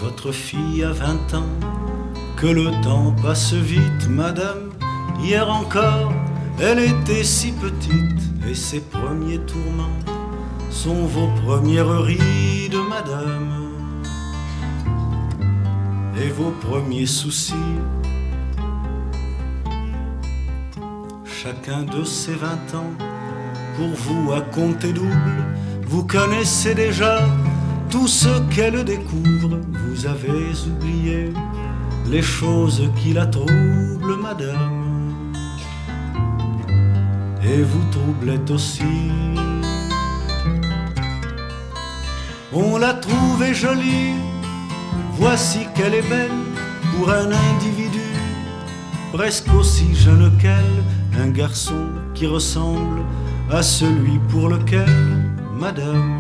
Votre fille a 20 ans, que le temps passe vite, madame. Hier encore, elle était si petite, et ses premiers tourments sont vos premières rides, madame. Et vos premiers soucis, chacun de ses 20 ans, pour vous à compter double. Vous connaissez déjà tout ce qu'elle découvre. Vous avez oublié les choses qui la troublent, madame. Et vous troublait aussi. On l'a trouvée jolie, voici qu'elle est belle pour un individu presque aussi jeune qu'elle, un garçon qui ressemble à celui pour lequel, madame,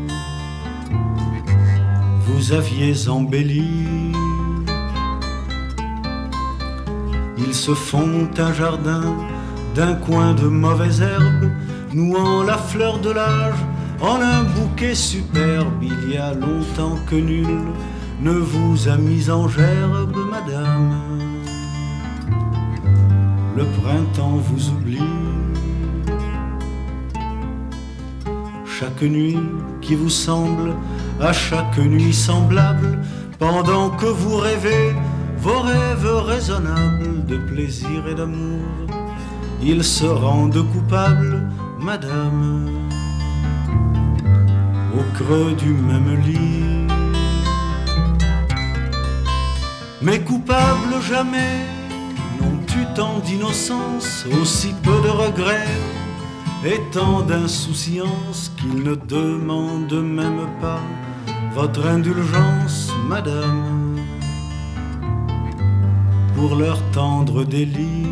vous aviez embelli. Ils se font un jardin d'un coin de mauvaises herbes, nouant la fleur de l'âge en un bouquet superbe. Il y a longtemps que nul ne vous a mis en gerbe, madame. Le printemps vous oublie. Chaque nuit qui vous semble à chaque nuit semblable, pendant que vous rêvez vos rêves raisonnables de plaisir et d'amour, ils se rendent coupables, madame, au creux du même lit. Mais coupables jamais n'ont eu tant d'innocence, aussi peu de regrets et tant d'insouciance qu'ils ne demandent même pas votre indulgence, madame, pour leur tendre délit.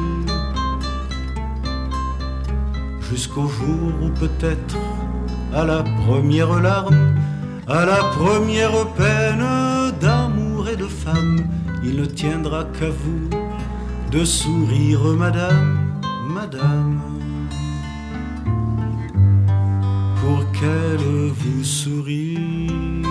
Jusqu'au jour où peut-être, à la première larme, à la première peine d'amour et de femme, il ne tiendra qu'à vous de sourire, madame, madame, pour qu'elle vous sourie.